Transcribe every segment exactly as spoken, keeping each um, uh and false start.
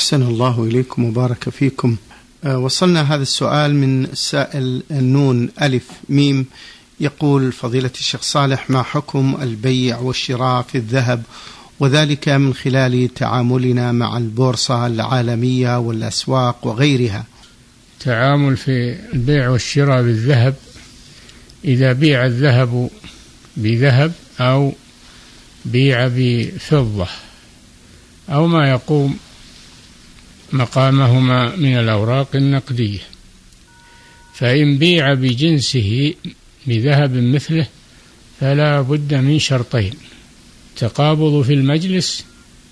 أحسن الله إليكم وبارك فيكم. أه وصلنا هذا السؤال من السائل النون ألف ميم، يقول: فضيلة الشيخ صالح، ما حكم البيع والشراء في الذهب، وذلك من خلال تعاملنا مع البورصة العالمية والأسواق وغيرها؟ تعامل في البيع والشراء بالذهب، إذا بيع الذهب بذهب أو بيع بفضة أو ما يقوم مقامهما من الأوراق النقدية، فإن بيع بجنسه بذهب مثله فلا بد من شرطين: تقابض في المجلس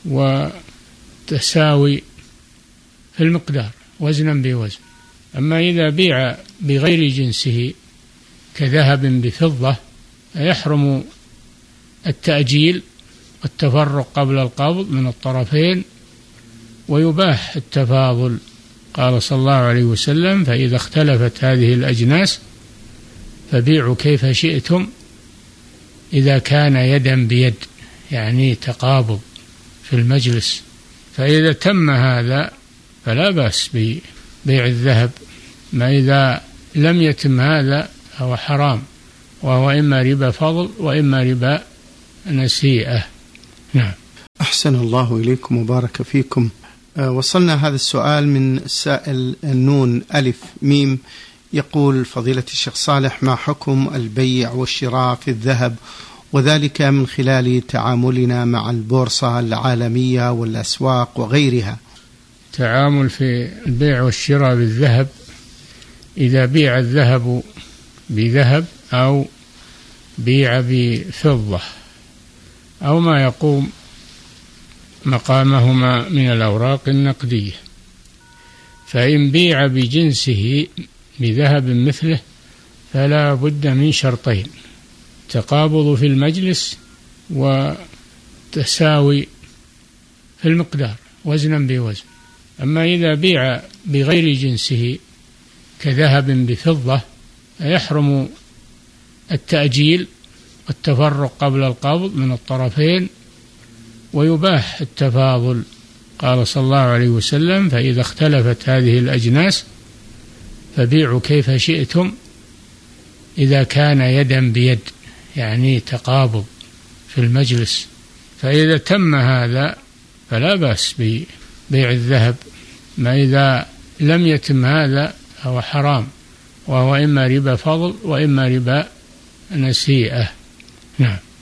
وتساوي في المقدار وزنا بوزن. أما إذا بيع بغير جنسه كذهب بفضة يحرم التأجيل والتفرق قبل القبض من الطرفين، ويباح التفاضل. قال صلى الله عليه وسلم: فإذا اختلفت هذه الأجناس فبيعوا كيف شئتم إذا كان يدا بيد، يعني تقابض في المجلس. فإذا تم هذا فلا بأس ببيع الذهب. ما إذا لم يتم هذا هو حرام، وهو إما ربا فضل وإما ربا نسيئة. نعم. أحسن الله إليكم وبارك فيكم. أه وصلنا هذا السؤال من السائل النون ألف ميم، يقول: فضيلة الشيخ صالح، ما حكم البيع والشراء في الذهب، وذلك من خلال تعاملنا مع البورصة العالمية والأسواق وغيرها؟ تعامل في البيع والشراء بالذهب، إذا بيع الذهب بذهب أو بيع بفضة أو ما يقوم مقامهما من الأوراق النقدية، فإن بيع بجنسه بذهب مثله فلا بد من شرطين: تقابض في المجلس وتساوي في المقدار وزنا بوزن. أما إذا بيع بغير جنسه كذهب بفضة يحرم التأجيل والتفرق قبل القبض من الطرفين، ويباح التفاضل. قال صلى الله عليه وسلم: فإذا اختلفت هذه الأجناس فبيعوا كيف شئتم إذا كان يدا بيد، يعني تقابض في المجلس. فإذا تم هذا فلا بأس ببيع الذهب. ما إذا لم يتم هذا هو حرام، وهو إما ربا فضل وإما ربا نسيئة. نعم.